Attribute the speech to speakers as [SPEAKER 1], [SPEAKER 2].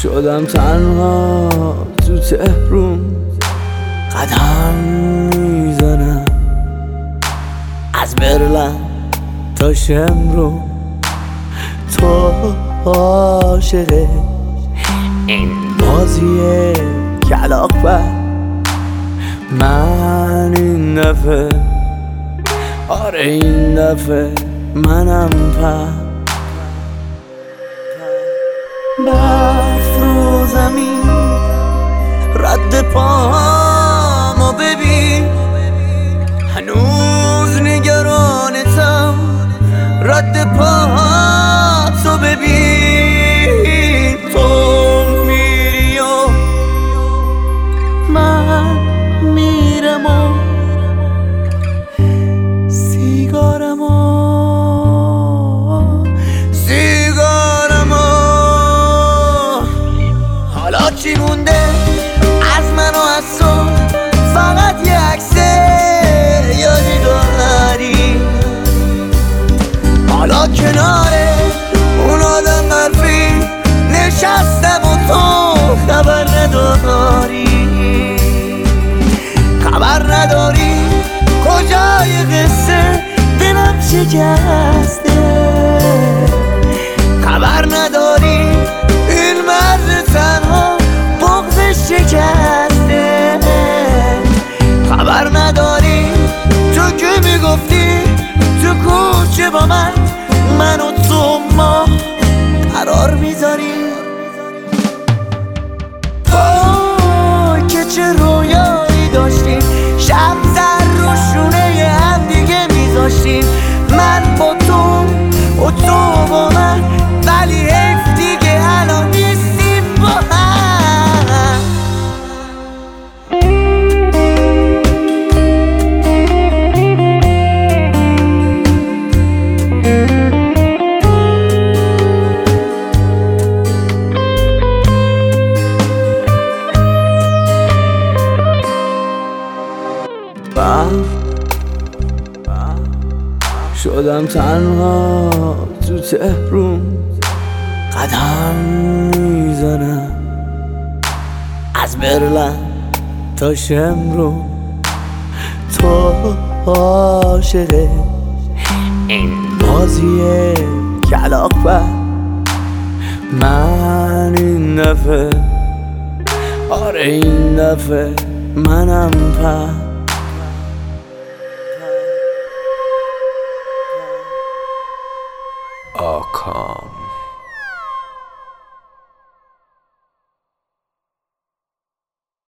[SPEAKER 1] شدم تنها تو تهرون قدم میزنم، از برلن تا شمرون تو عاشق این بازی کلاق بر من این دفعه، آره این دفعه منم برف رو زمین رد پامو ببین، هنوز نگرانتم رد پاتو ببین. تو میری و من میرم و سیگارمو حالا چی مونده از من و از تو؟ فقط یه عکسه یادی داری، حالا کناره اون آدم حرفی نشستم و تو خبر نداری کجای قصه دلم شکسته، خبر نداری این مرد تنها بغضش شکسته، خبر نداری تو که میگفتی تو کوچه با من و تو ما قرار میذاری. که چه رویایی داشتیم، شب سر رو شونه هم دیگه میذاشتیم، من با تو و تو با من، ولی حیف دیگه الان نیستیم با هم. شدم تنها تو تهرون قدم میزنم، از برلن تا شمرون تو عاشق این بازی کلاق بر من این دفعه، آره این دفعه منم آکام.